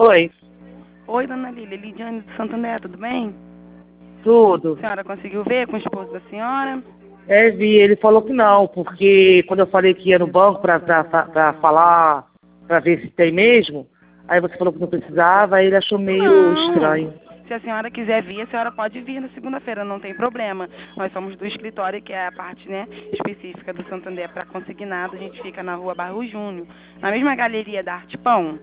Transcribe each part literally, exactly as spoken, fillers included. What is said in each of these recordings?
Oi. Oi, dona Lília. Lidiane do Santo André, tudo bem? Tudo. A senhora conseguiu ver com o esposo da senhora? É, vi, ele falou que não, porque quando eu falei que ia no banco pra, pra, pra, pra falar, pra ver se tem mesmo, aí você falou que não precisava, aí ele achou meio Não. estranho. Se a senhora quiser vir, a senhora pode vir na segunda-feira, não tem problema. Nós somos do escritório, que é a parte, né, específica do Santo André para consignado. A gente fica na rua Barro Júnior, na mesma galeria da Arte Pão.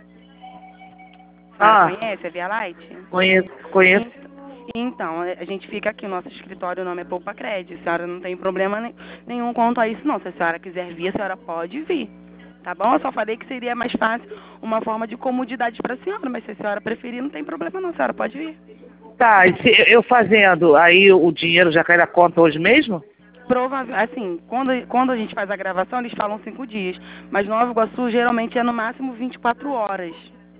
A senhora Ah, conhece a Via Light? conheço, conheço. Então, a gente fica aqui, o nosso escritório, o nome é Poupa Crédito. A senhora não tem problema nem- nenhum quanto a isso, não. Se a senhora quiser vir, a senhora pode vir. Tá bom? Eu só falei que seria mais fácil, uma forma de comodidade para a senhora, mas se a senhora preferir, não tem problema não, a senhora pode vir. Tá, e se eu fazendo, aí o dinheiro já cai na conta hoje mesmo? Provavelmente, assim, quando, quando a gente faz a gravação, eles falam cinco dias, mas Nova Iguaçu geralmente é no máximo vinte e quatro horas.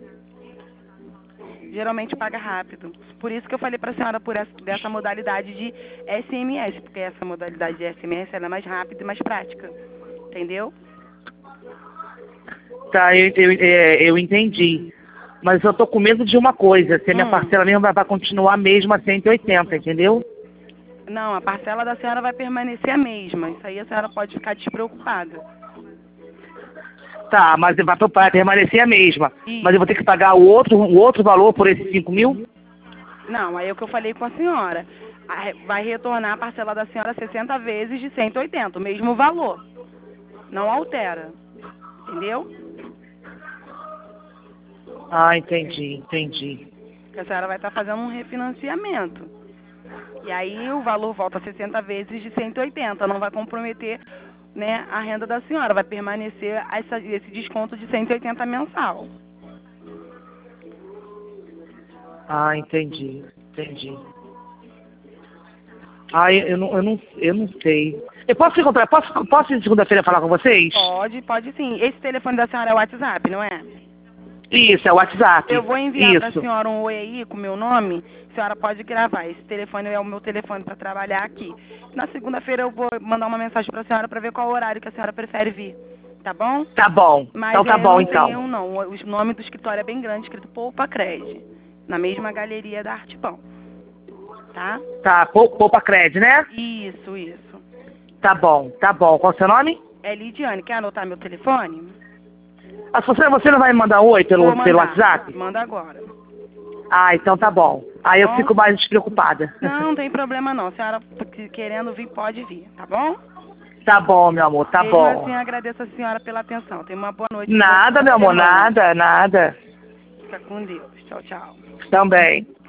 Geralmente paga rápido. Por isso que eu falei para a senhora por essa, dessa modalidade de S M S, porque essa modalidade de S M S ela é mais rápida e mais prática. Entendeu? Tá, eu, eu, é, eu entendi. Mas eu tô com medo de uma coisa, se a minha Hum. parcela mesmo vai, vai continuar mesmo a cento e oitenta, entendeu? Não, a parcela da senhora vai permanecer a mesma. Isso aí a senhora pode ficar despreocupada. Tá, mas vai, vai permanecer a mesma. Isso. Mas eu vou ter que pagar o outro, o outro valor por esses cinco mil? Não, aí é o que eu falei com a senhora. A- Vai retornar a parcela da senhora sessenta vezes de cento e oitenta, o mesmo valor. Não altera. Entendeu? Ah, entendi, entendi. Que a senhora vai estar fazendo um refinanciamento. E aí o valor volta a sessenta vezes de cento e oitenta. Não vai comprometer, né, a renda da senhora. Vai permanecer essa, esse desconto de cento e oitenta mensal. Ah, entendi, entendi. Ah, eu, eu não, eu não, eu não sei. Eu posso encontrar, posso, posso ir segunda-feira falar com vocês? Pode, pode sim. Esse telefone da senhora é o WhatsApp, não é? Isso, é o WhatsApp. Eu vou enviar para a Isso. senhora um oi aí com o meu nome. A senhora pode gravar. Esse telefone é o meu telefone para trabalhar aqui. Na segunda-feira eu vou mandar uma mensagem para a senhora para ver qual horário que a senhora prefere vir. Tá bom? Tá bom. Mas Então tá é, bom, não tem então. um não. O nome do escritório é bem grande, escrito Poupa Cred. Na mesma galeria da Arte Pão. Tá? Tá, pou- poupa crédito, né? Isso, isso. Tá bom, tá bom. Qual é o seu nome? É Lidiane. Quer anotar meu telefone? Ah, você, você não vai me mandar um oi pelo, Vou mandar. pelo WhatsApp? Manda agora. Ah, então tá bom. Aí eu Bom? fico mais despreocupada. Não, não tem problema não. A senhora querendo vir, pode vir, tá bom? Tá bom, meu amor, tá Mesmo bom. assim, agradeço a senhora pela atenção. Tenha uma boa noite. Nada, boa meu amor, semana. nada, nada. Fica com Deus. Tchau, tchau. Também.